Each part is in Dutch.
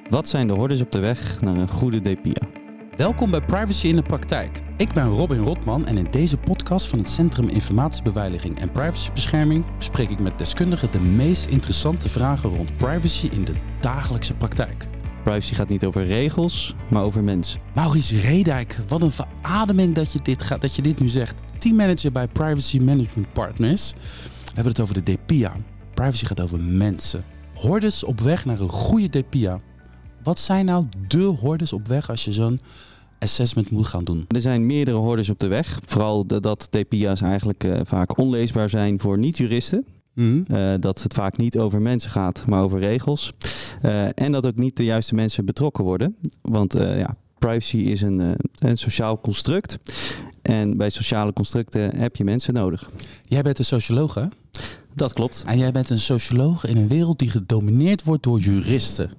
Wat zijn de hordes op de weg naar een goede DPIA? Welkom bij Privacy in de Praktijk. Ik ben Robin Rotman en in deze podcast van het Centrum Informatiebeveiliging en Privacybescherming bespreek ik met deskundigen de meest interessante vragen rond privacy in de dagelijkse praktijk. Privacy gaat niet over regels, maar over mensen. Maurice Redijk, wat een verademing dat je dit nu zegt. Teammanager bij Privacy Management Partners. We hebben het over de DPIA. Privacy gaat over mensen. Hordes op weg naar een goede DPIA. Wat zijn nou de hordes op weg als je zo'n assessment moet gaan doen? Er zijn meerdere hordes op de weg. Vooral dat DPIA's eigenlijk vaak onleesbaar zijn voor niet-juristen. Dat het vaak niet over mensen gaat, maar over regels. En dat ook niet de juiste mensen betrokken worden. Want privacy is een sociaal construct. En bij sociale constructen heb je mensen nodig. Jij bent een socioloog, hè? Dat klopt. En jij bent een socioloog in een wereld die gedomineerd wordt door juristen.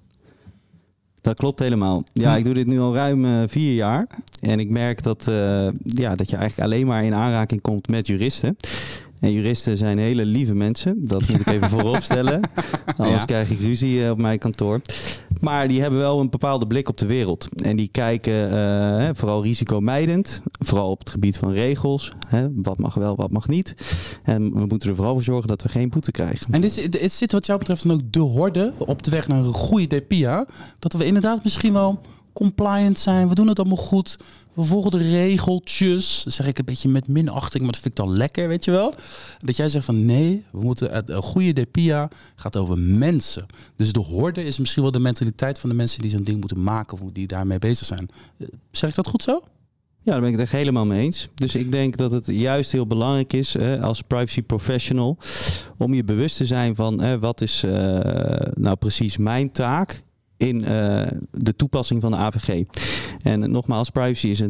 Dat klopt helemaal. Ja, ik doe dit nu al ruim 4 jaar. En ik merk dat je eigenlijk alleen maar in aanraking komt met juristen. En juristen zijn hele lieve mensen. Dat moet ik even voorop stellen. Anders krijg ik ruzie op mijn kantoor. Maar die hebben wel een bepaalde blik op de wereld. En die kijken vooral risicomijdend. Vooral op het gebied van regels. Wat mag wel, wat mag niet. En we moeten er vooral voor zorgen dat we geen boete krijgen. En dit zit wat jou betreft dan ook de horde op de weg naar een goede DPIA. Dat we inderdaad misschien wel compliant zijn. We doen het allemaal goed. We volgen de regeltjes. Dat zeg ik een beetje met minachting, maar dat vind ik dan lekker, weet je wel. Dat jij zegt van nee, we moeten een goede DPIA gaat over mensen. Dus de horde is misschien wel de mentaliteit van de mensen die zo'n ding moeten maken of die daarmee bezig zijn. Zeg ik dat goed zo? Ja, daar ben ik het echt helemaal mee eens. Dus ik denk dat het juist heel belangrijk is als privacy professional om je bewust te zijn van wat is nou precies mijn taak in de toepassing van de AVG. En nogmaals, privacy is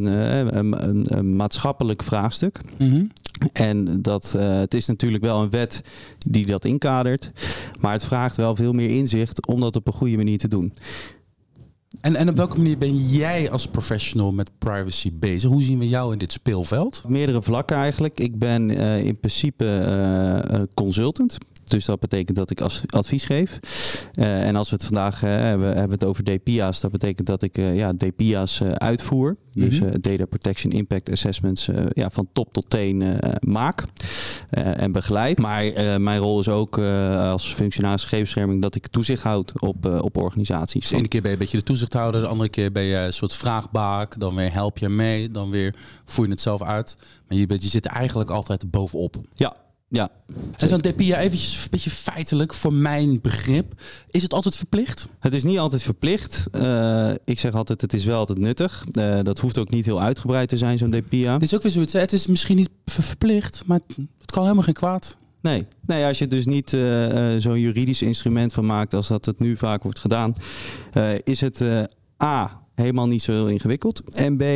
een maatschappelijk vraagstuk. Mm-hmm. En het is natuurlijk wel een wet die dat inkadert. Maar het vraagt wel veel meer inzicht om dat op een goede manier te doen. En op welke manier ben jij als professional met privacy bezig? Hoe zien we jou in dit speelveld? Meerdere vlakken eigenlijk. Ik ben in principe consultant. Dus dat betekent dat ik advies geef. En als we het vandaag hebben we het over DPIA's. Dat betekent dat ik DPIA's uitvoer. Dus Data Protection Impact Assessments van top tot teen maak en begeleid. Maar mijn rol is ook als functionaris gegevensbescherming dat ik toezicht houd op organisaties. Dus de ene keer ben je een beetje de toezichthouder. De andere keer ben je een soort vraagbaak. Dan weer help je mee. Dan weer voer je het zelf uit. Maar je zit er eigenlijk altijd bovenop. Ja. En zo'n DPIA eventjes een beetje feitelijk voor mijn begrip. Is het altijd verplicht? Het is niet altijd verplicht. Ik zeg altijd, het is wel altijd nuttig. Dat hoeft ook niet heel uitgebreid te zijn, zo'n DPIA. Het is ook weer zoiets. Het is misschien niet verplicht, maar het kan helemaal geen kwaad. Nee, als je dus niet zo'n juridisch instrument van maakt als dat het nu vaak wordt gedaan, is het helemaal niet zo heel ingewikkeld. En B,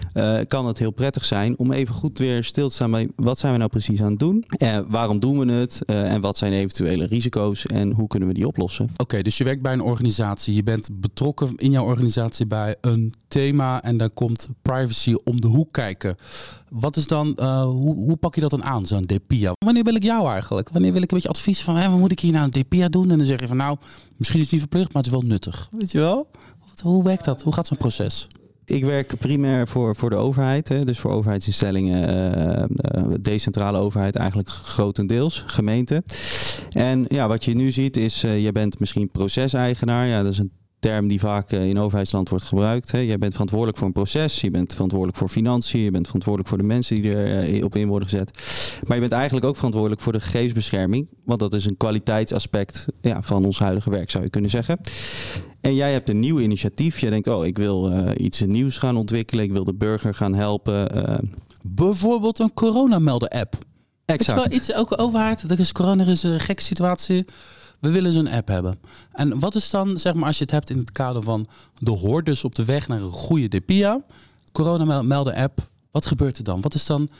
kan het heel prettig zijn om even goed weer stil te staan bij wat zijn we nou precies aan het doen? Waarom doen we het? En wat zijn eventuele risico's? En hoe kunnen we die oplossen? Oké, dus je werkt bij een organisatie. Je bent betrokken in jouw organisatie bij een thema en daar komt privacy om de hoek kijken. Wat is dan, hoe pak je dat dan aan, zo'n DPIA? Wanneer wil ik jou eigenlijk? Wanneer wil ik een beetje advies van, wat moet ik hier nou een DPIA doen? En dan zeg je van, nou, misschien is het niet verplicht, maar het is wel nuttig. Weet je wel? Hoe werkt dat? Hoe gaat zo'n proces? Ik werk primair voor de overheid. Dus voor overheidsinstellingen, decentrale overheid eigenlijk grotendeels, gemeente. En wat je nu ziet is, je bent misschien proceseigenaar. Ja, dat is een term die vaak in overheidsland wordt gebruikt. Je bent verantwoordelijk voor een proces, je bent verantwoordelijk voor financiën, je bent verantwoordelijk voor de mensen die er op in worden gezet. Maar je bent eigenlijk ook verantwoordelijk voor de gegevensbescherming, want dat is een kwaliteitsaspect van ons huidige werk, zou je kunnen zeggen. En jij hebt een nieuw initiatief. Je denkt, ik wil iets nieuws gaan ontwikkelen, ik wil de burger gaan helpen. Bijvoorbeeld een coronamelden-app. Exact. Weet je wel, iets, ook overheid, er is een gekke situatie. We willen zo'n app hebben. En wat is dan, zeg maar, als je het hebt in het kader van de hordes op de weg naar een goede DPIA, coronamelden-app, wat gebeurt er dan? Wat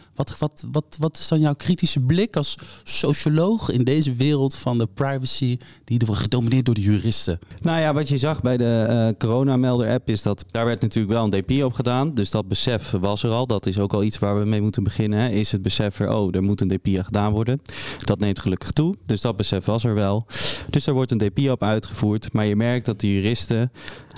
is dan jouw kritische blik als socioloog in deze wereld van de privacy die wordt gedomineerd door de juristen? Nou ja, wat je zag bij de coronamelder-app is dat daar werd natuurlijk wel een DPIA op gedaan. Dus dat besef was er al. Dat is ook al iets waar we mee moeten beginnen. Hè. Is het besef er moet een DPIA gedaan worden. Dat neemt gelukkig toe. Dus dat besef was er wel. Dus daar wordt een DPIA op uitgevoerd. Maar je merkt dat de juristen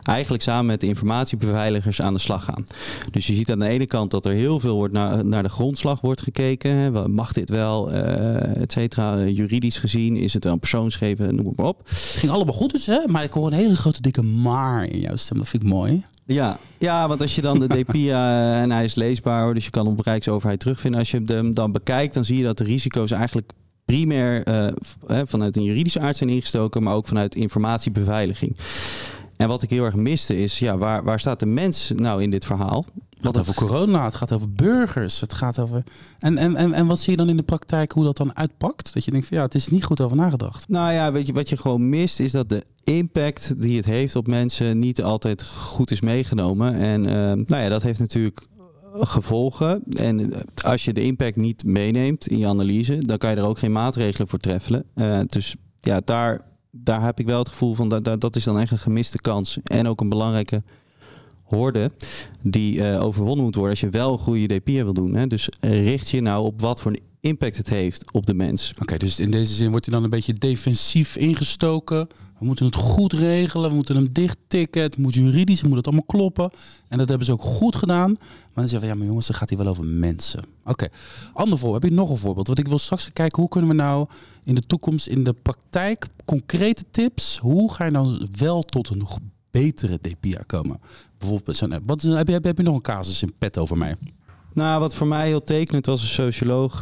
eigenlijk samen met de informatiebeveiligers aan de slag gaan. Dus je ziet aan de ene kant dat er heel veel wordt naar de grondslag wordt gekeken. Hè. Mag dit wel, et cetera. Juridisch gezien is het wel een persoonsgegevens, noem maar op. Het ging allemaal goed dus, hè? Maar ik hoor een hele grote dikke maar in jouw stem. Dat vind ik mooi. Ja, want als je dan de DPIA en hij is leesbaar, hoor, dus je kan op Rijksoverheid terugvinden. Als je hem dan bekijkt, dan zie je dat de risico's eigenlijk primair vanuit een juridische aard zijn ingestoken, maar ook vanuit informatiebeveiliging. En wat ik heel erg miste is, waar staat de mens nou in dit verhaal? Het gaat over corona, het gaat over burgers, het gaat over... En wat zie je dan in de praktijk, hoe dat dan uitpakt? Dat je denkt van het is niet goed over nagedacht. Nou ja, weet je, wat je gewoon mist is dat de impact die het heeft op mensen niet altijd goed is meegenomen. En dat heeft natuurlijk gevolgen. En als je de impact niet meeneemt in je analyse, dan kan je er ook geen maatregelen voor treffen. Dus ja, daar heb ik wel het gevoel van, dat is dan echt een gemiste kans. En ook een belangrijke horde die overwonnen moet worden als je wel een goede DPIA wil doen. Hè. Dus richt je nou op wat voor een impact het heeft op de mens. Oké, dus in deze zin wordt hij dan een beetje defensief ingestoken. We moeten het goed regelen, we moeten hem dichttikken. Het moet juridisch, het moet het allemaal kloppen. En dat hebben ze ook goed gedaan. Maar dan zeggen we, maar jongens, dan gaat hij wel over mensen. Oké, ander voorbeeld. Heb je nog een voorbeeld? Want ik wil straks kijken, hoe kunnen we nou in de toekomst, in de praktijk, concrete tips, hoe ga je nou wel tot een nog betere DPIA komen? Bijvoorbeeld, heb je nog een casus in pet over mij? Nou, wat voor mij heel tekenend was, een socioloog,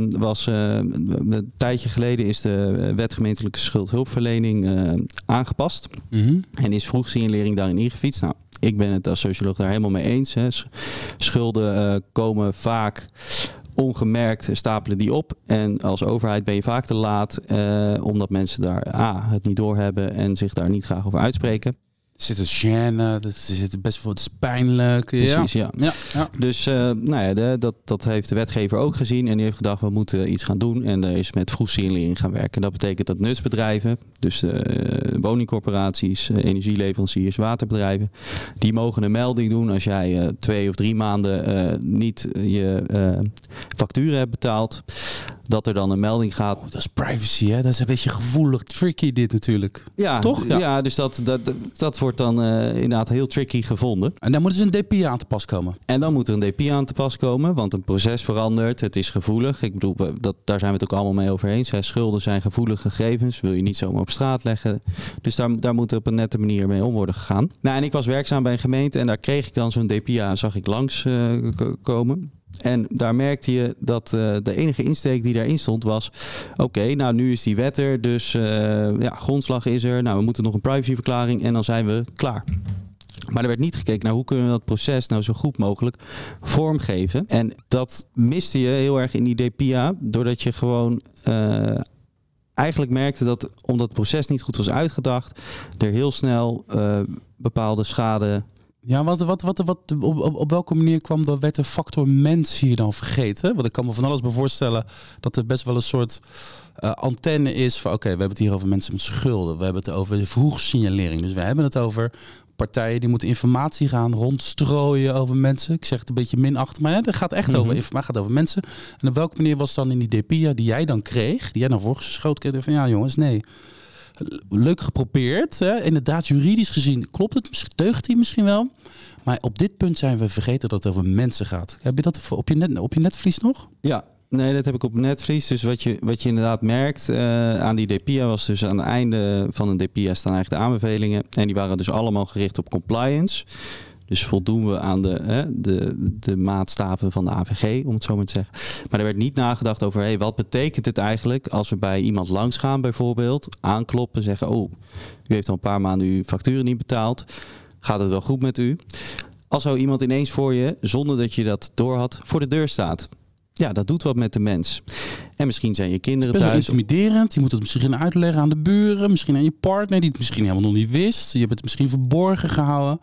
een tijdje geleden is de wet gemeentelijke schuldhulpverlening aangepast. Mm-hmm. En is vroegsignalering daarin ingefietst. Nou, ik ben het als socioloog daar helemaal mee eens. Hè. Schulden komen vaak ongemerkt, stapelen die op. En als overheid ben je vaak te laat, omdat mensen daar het niet doorhebben en zich daar niet graag over uitspreken. Er zit een gêne, er zit best wel, het is pijnlijk. Precies, ja. Dus dat heeft de wetgever ook gezien en die heeft gedacht, we moeten iets gaan doen. En er is met vroegsignalering gaan werken. En dat betekent dat nutsbedrijven, dus woningcorporaties, energieleveranciers, waterbedrijven, die mogen een melding doen als jij 2 of 3 maanden niet je facturen hebt betaald. Dat er dan een melding gaat. Oh, dat is privacy, hè? Dat is een beetje gevoelig, tricky dit natuurlijk. Ja, toch? Ja, dus dat wordt dan inderdaad heel tricky gevonden. En dan moet dus een DPIA aan te pas komen. En dan moet er een DPIA aan te pas komen, want een proces verandert. Het is gevoelig. Ik bedoel, daar zijn we het ook allemaal mee over eens. Hè. Schulden zijn gevoelige gegevens. Wil je niet zomaar op straat leggen. Dus daar moet er op een nette manier mee om worden gegaan. Nou, en ik was werkzaam bij een gemeente en daar kreeg ik dan zo'n DPIA, zag ik langs komen. En daar merkte je dat de enige insteek die daarin stond was, oké, nou nu is die wet er, dus grondslag is er. Nou, we moeten nog een privacyverklaring en dan zijn we klaar. Maar er werd niet gekeken naar hoe kunnen we dat proces nou zo goed mogelijk vormgeven. En dat miste je heel erg in die DPIA, doordat je gewoon eigenlijk merkte dat, omdat het proces niet goed was uitgedacht, er heel snel bepaalde schade. Ja, op welke manier kwam de wet de factor mens hier dan vergeten? Want ik kan me van alles bij voorstellen dat er best wel een soort antenne is van oké, we hebben het hier over mensen met schulden. We hebben het over vroegsignalering. Dus we hebben het over partijen die moeten informatie gaan rondstrooien over mensen. Ik zeg het een beetje minachtend, maar het gaat echt over informatie, gaat over mensen. En op welke manier was het dan in die DPIA die jij dan kreeg, die jij dan voorgeschoten kreeg, van ja jongens, nee. Leuk geprobeerd. Hè? Inderdaad, juridisch gezien klopt het. Deugt hij misschien wel. Maar op dit punt zijn we vergeten dat het over mensen gaat. Heb je dat op je netvlies nog? Ja, nee, dat heb ik op netvlies. Dus wat je inderdaad merkt aan die DPIA was dus aan het einde van een DPIA staan eigenlijk de aanbevelingen. En die waren dus allemaal gericht op compliance. Dus voldoen we aan de maatstaven van de AVG, om het zo maar te zeggen. Maar er werd niet nagedacht over, wat betekent het eigenlijk als we bij iemand langs gaan bijvoorbeeld, aankloppen, zeggen, u heeft al een paar maanden uw facturen niet betaald. Gaat het wel goed met u? Als zo iemand ineens voor je, zonder dat je dat doorhad, voor de deur staat. Ja, dat doet wat met de mens. En misschien zijn je kinderen thuis. Intimiderend. Je moet het misschien uitleggen aan de buren, misschien aan je partner, die het misschien helemaal nog niet wist. Je hebt het misschien verborgen gehouden.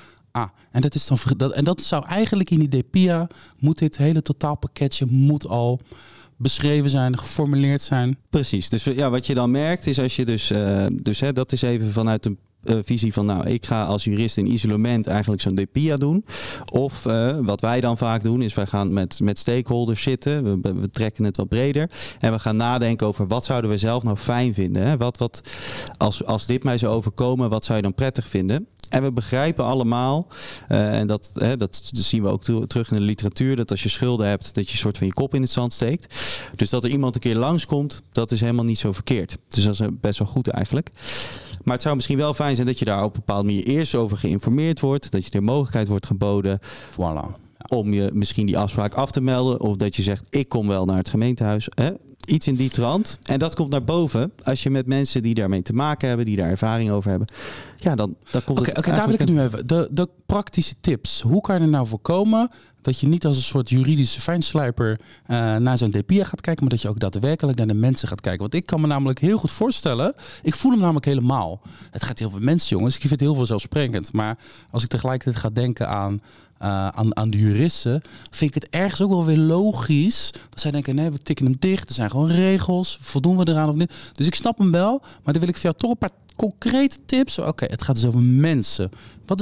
En dat is dan dat zou eigenlijk in die DPIA moet dit hele totaalpakketje moet al beschreven zijn, geformuleerd zijn. Precies. Dus wat je dan merkt is als je dus dat is even vanuit de visie van ik ga als jurist in isolement eigenlijk zo'n DPIA doen. Of wat wij dan vaak doen is wij gaan met stakeholders zitten. We trekken het wat breder. En we gaan nadenken over wat zouden we zelf nou fijn vinden. Hè? Wat als dit mij zou overkomen, wat zou je dan prettig vinden? En we begrijpen allemaal, en dat zien we ook terug in de literatuur, dat als je schulden hebt, dat je een soort van je kop in het zand steekt. Dus dat er iemand een keer langskomt, dat is helemaal niet zo verkeerd. Dus dat is best wel goed eigenlijk. Maar het zou misschien wel fijn zijn dat je daar op een bepaalde manier eerst over geïnformeerd wordt. Dat je de mogelijkheid wordt geboden om je misschien die afspraak af te melden. Of dat je zegt, ik kom wel naar het gemeentehuis. Iets in die trant. En dat komt naar boven als je met mensen die daarmee te maken hebben, die daar ervaring over hebben. Ja, dan komt het. Oké, daar wil ik het nu even. De praktische tips. Hoe kan je er nou voorkomen dat je niet als een soort juridische fijnslijper naar zo'n DPIA gaat kijken, maar dat je ook daadwerkelijk naar de mensen gaat kijken? Want ik kan me namelijk heel goed voorstellen, ik voel hem namelijk helemaal. Het gaat heel veel mensen, jongens. Ik vind het heel vanzelfsprekend. Maar als ik tegelijkertijd ga denken aan de juristen, vind ik het ergens ook wel weer logisch dat zij denken, nee, we tikken hem dicht. Er zijn gewoon regels. Voldoen we eraan of niet? Dus ik snap hem wel, maar dan wil ik voor jou toch een paar concrete tips. Oké, het gaat dus over mensen. Dat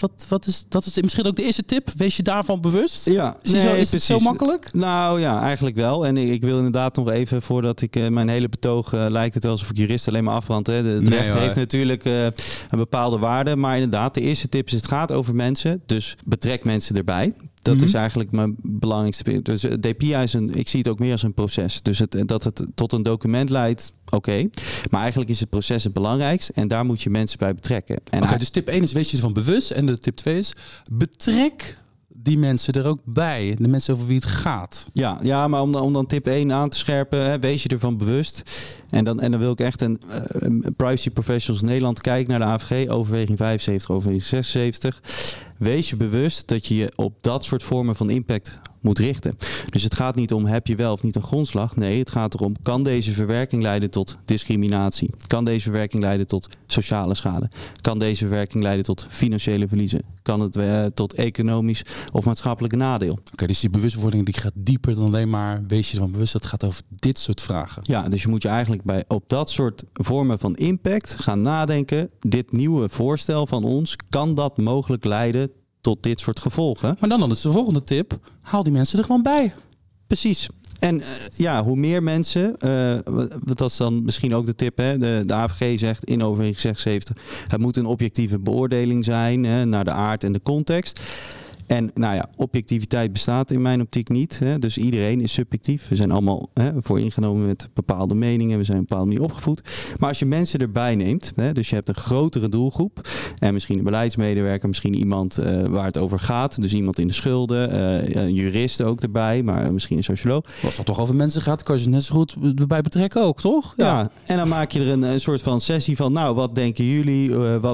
is misschien ook de eerste tip. Wees je daarvan bewust? Ja, is het zo makkelijk? Nou ja, eigenlijk wel. En ik wil inderdaad nog even, voordat ik mijn hele betoog lijkt het wel alsof ik jurist alleen maar afbrand. Het recht heeft natuurlijk een bepaalde waarde. Maar inderdaad, de eerste tip is, het gaat over mensen. Dus betrek mensen erbij. Dat is eigenlijk mijn belangrijkste punt. Dus DPIA ik zie het ook meer als een proces. Dus dat het tot een document leidt, oké. Maar eigenlijk is het proces het belangrijkst. En daar moet je mensen bij betrekken. Oké, dus tip 1 is, wees je ervan bewust. En de tip 2 is, betrek die mensen er ook bij. De mensen over wie het gaat. Ja, maar om dan tip 1 aan te scherpen, wees je ervan bewust. En dan wil ik echt een Privacy Professionals Nederland kijken naar de AVG, overweging 75, overweging 76. Wees je bewust dat je je op dat soort vormen van impact moet richten. Dus het gaat niet om, heb je wel of niet een grondslag? Nee, het gaat erom, kan deze verwerking leiden tot discriminatie? Kan deze verwerking leiden tot sociale schade? Kan deze verwerking leiden tot financiële verliezen? Kan het tot economisch of maatschappelijk nadeel? Oké, dus die bewustwording die gaat dieper dan alleen maar wees je ervan bewust. Het gaat over dit soort vragen. Ja, dus je moet je eigenlijk op dat soort vormen van impact gaan nadenken. Dit nieuwe voorstel van ons, kan dat mogelijk leiden tot dit soort gevolgen? Maar dan is de volgende tip, haal die mensen er gewoon bij. Precies. En hoe meer mensen, dat is dan misschien ook de tip, hè? De AVG zegt in overweging 76, het moet een objectieve beoordeling zijn naar de aard en de context. En objectiviteit bestaat in mijn optiek niet. Hè? Dus iedereen is subjectief. We zijn allemaal vooringenomen met bepaalde meningen. We zijn op een bepaalde manier opgevoed. Maar als je mensen erbij neemt, dus je hebt een grotere doelgroep. En misschien een beleidsmedewerker, misschien iemand waar het over gaat. Dus iemand in de schulden, een jurist ook erbij, maar misschien een socioloog. Als het toch over mensen gaat, kan je ze net zo goed erbij betrekken ook, toch? Ja, en dan maak je er een soort van sessie van, wat denken jullie?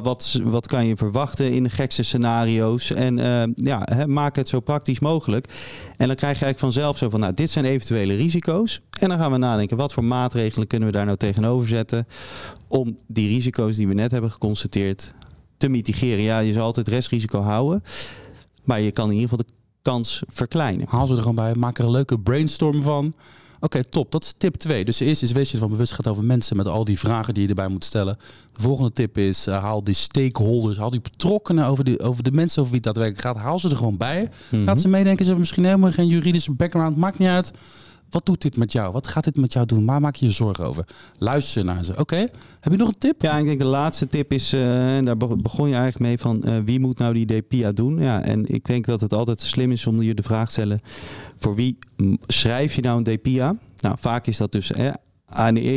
Wat kan je verwachten in de gekste scenario's? En maak het zo praktisch mogelijk. En dan krijg je eigenlijk vanzelf zo van, dit zijn eventuele risico's. En dan gaan we nadenken, wat voor maatregelen kunnen we daar nou tegenover zetten om die risico's die we net hebben geconstateerd te mitigeren. Ja, je zal altijd restrisico houden, maar je kan in ieder geval de kans verkleinen. Haal ze er gewoon bij, maak er een leuke brainstorm van. Oké, top. Dat is tip 2. Dus de eerste is, wees je ervan bewust, gaat over mensen met al die vragen die je erbij moet stellen. De volgende tip is, haal die stakeholders, haal die betrokkenen over de mensen over wie het daadwerkelijk gaat. Haal ze er gewoon bij. Laat ze meedenken. Ze hebben misschien helemaal geen juridische background. Maakt niet uit. Wat doet dit met jou? Wat gaat dit met jou doen? Waar maak je je zorgen over? Luister naar ze. Oké. Heb je nog een tip? Ja, ik denk de laatste tip is, en daar begon je eigenlijk mee van, wie moet nou die DPIA doen? Ja, en ik denk dat het altijd slim is om je de vraag te stellen, voor wie schrijf je nou een DPIA? Nou, vaak is dat dus in de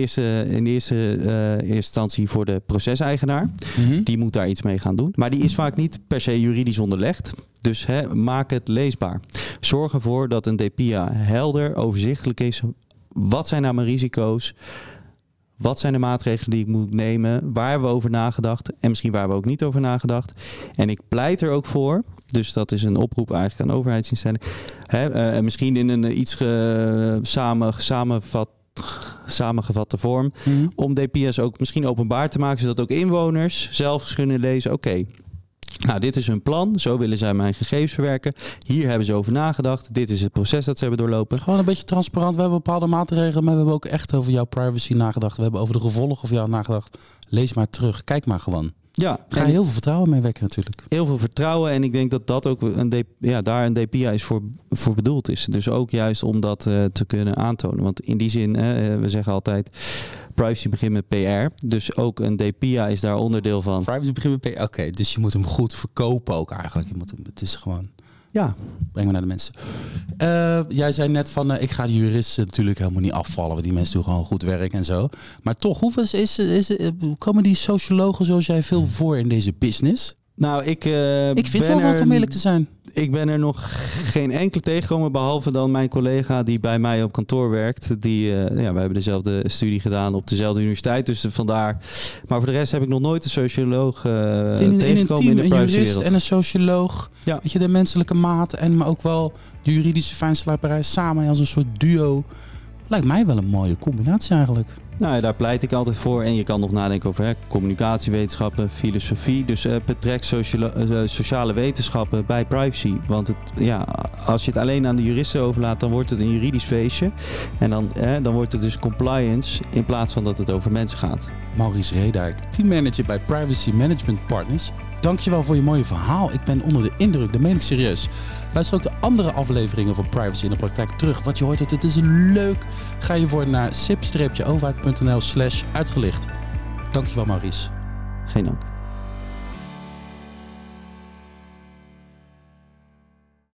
eerste instantie voor de proceseigenaar. Die moet daar iets mee gaan doen. Maar die is vaak niet per se juridisch onderlegd. Dus maak het leesbaar. Zorg ervoor dat een DPIA helder, overzichtelijk is. Wat zijn nou mijn risico's? Wat zijn de maatregelen die ik moet nemen? Waar hebben we over nagedacht? En misschien waar hebben we ook niet over nagedacht. En ik pleit er ook voor. Dus dat is een oproep eigenlijk aan overheidsinstellingen. Misschien in een iets samengevatte vorm. Om DPIA's ook misschien openbaar te maken, zodat ook inwoners zelf kunnen lezen. Oké, nou, dit is hun plan. Zo willen zij mijn gegevens verwerken. Hier hebben ze over nagedacht. Dit is het proces dat ze hebben doorlopen. Gewoon een beetje transparant. We hebben bepaalde maatregelen, maar we hebben ook echt over jouw privacy nagedacht. We hebben over de gevolgen van jou nagedacht. Lees maar terug. Kijk maar gewoon. Ja, ga je heel veel vertrouwen mee wekken natuurlijk. Heel veel vertrouwen. En ik denk dat dat ook daar een DPIA is voor bedoeld is. Dus ook juist om dat te kunnen aantonen. Want in die zin, we zeggen altijd, privacy begint met PR. Dus ook een DPIA is daar onderdeel van. Privacy begint met PR. Oké, dus je moet hem goed verkopen ook eigenlijk. Het is gewoon... Ja. Brengen we naar de mensen. Jij zei net van, ik ga de juristen natuurlijk helemaal niet afvallen. Want die mensen doen gewoon goed werk en zo. Maar toch, hoeveel komen die sociologen zoals jij veel voor in deze business? Nou, ik vind wel wat om eerlijk te zijn. Ik ben er nog geen enkele tegengekomen, behalve dan mijn collega die bij mij op kantoor werkt. Wij hebben dezelfde studie gedaan op dezelfde universiteit, dus vandaar. Maar voor de rest heb ik nog nooit een socioloog tegengekomen in een team, in de een jurist en een socioloog. Ja. Weet je, de menselijke maat maar ook wel de juridische fijnslagerij samen als een soort duo. Lijkt mij wel een mooie combinatie eigenlijk. Nou ja, daar pleit ik altijd voor. En je kan nog nadenken over communicatiewetenschappen, filosofie. Dus betrek sociale wetenschappen bij privacy. Want als je het alleen aan de juristen overlaat, dan wordt het een juridisch feestje. En dan wordt het dus compliance in plaats van dat het over mensen gaat. Maurice Redijk, teammanager bij Privacy Management Partners. Dankjewel voor je mooie verhaal. Ik ben onder de indruk, dat meen ik serieus. Luister ook de andere afleveringen van Privacy in de Praktijk terug. Wat je hoort, het is leuk. Ga je voor naar sip-overheid.nl/uitgelicht. Dankjewel, Maurice. Geen dank.